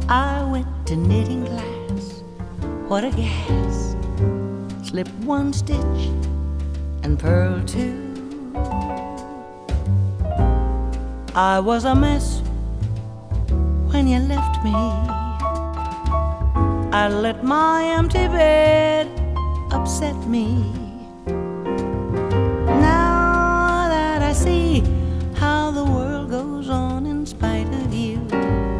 I went to knitting class. What a gas! Slip one stitch and purl two. I was a mess when you left me. I let my empty bed upset me.